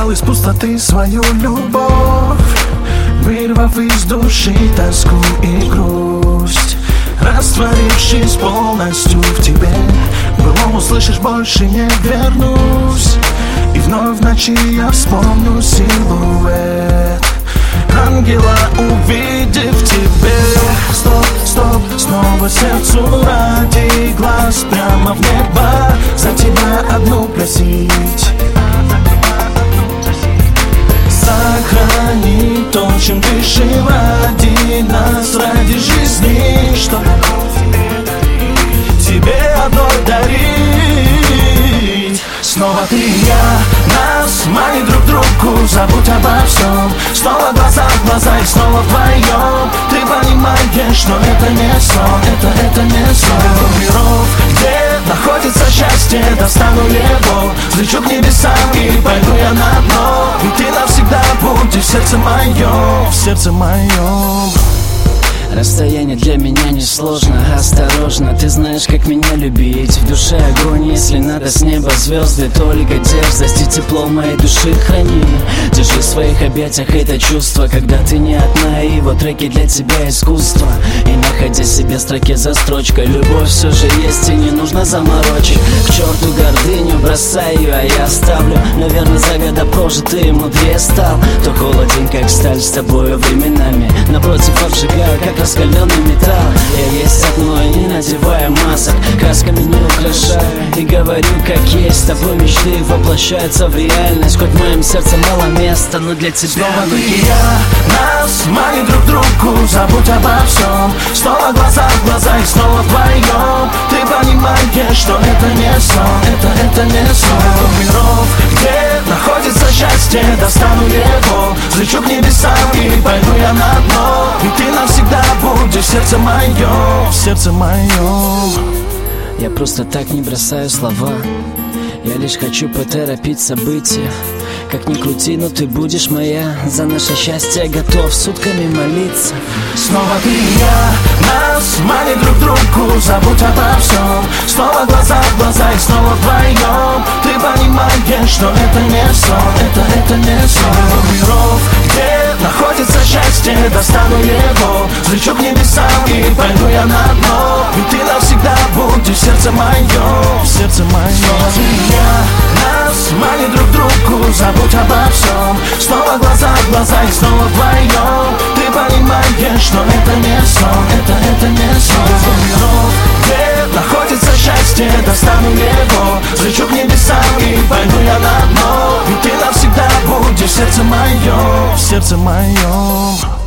Достал из пустоты свою любовь, вырвав из души тоску и грусть, растворившись полностью в тебе. Былому слышишь, больше не вернусь. И вновь в ночи я вспомню силуэт ангела, увидев тебе. Стоп, стоп, снова сердцу ради глаз прямо в небо за тебя одну просить. Сохрани то, чем дышим, ради нас, ради жизни, что тебе одной дарить. Снова ты и я, нас манит друг другу, забудь обо всем. Снова глаза в глаза и снова вдвоем. Ты понимаешь, что это не сон, это не сон. Миров, где находится счастье, достану его, взлечу к небесам и пойду я на дно. И ты навсегда будешь в сердце моем, в сердце моем. Расстояние для меня не сложно, осторожно. Ты знаешь, как меня любить. В душе огонь, если надо, с неба звезды. Только дерзость и тепло моей души храни. Держи в своих объятиях это чувство, когда ты не одна. И его треки для тебя искусство. И находя себе строки за строчкой, любовь все же есть и не нужно заморочить. К черту гордыню, бросай ее, а я оставлю. Наверное, за года прожитые мудрее стал. То холоден, как сталь, с тобою временами. Напротив обжигаю, как раскаленный металл. Я есть одно и не надевая масок, красками не украшаю и говорю как есть. С тобой мечты воплощаются в реальность. Хоть в моем сердце мало места, но для тебя снова ты и я, нас манит друг другу, забудь обо всем. Снова глаза в глаза и снова вдвоем. Ты понимаешь, что это не сон, это не сон. Миров, где находится счастье, достану его, взлечу к небесам и пойду я на дно. И ты навсегда будешь в сердце моем, в сердце моем. Я просто так не бросаю слова. Я лишь хочу поторопить события. Как ни крути, но ты будешь моя. За наше счастье готов сутками молиться. Снова ты и я, нас манит друг другу, забудь обо всем. Снова глаза в глаза и снова вдвоем. Ты понимаешь, что это не сон, это не сон. Миров, где находится счастье, достану его, взлечу к небесам и пойду я на дно. И ты навсегда будешь в сердце моем, в сердце моем. Снова ты и я, нас манит друг другу, забудь обо всем. Снова глаза в глаза и снова вдвоем. Ты понимаешь, что это не сон, это не сон. Миров, где находится счастье, достану его, взлечу к небесам и пойду я на дно. И ты навсегда будешь в сердце моем, в сердце моем.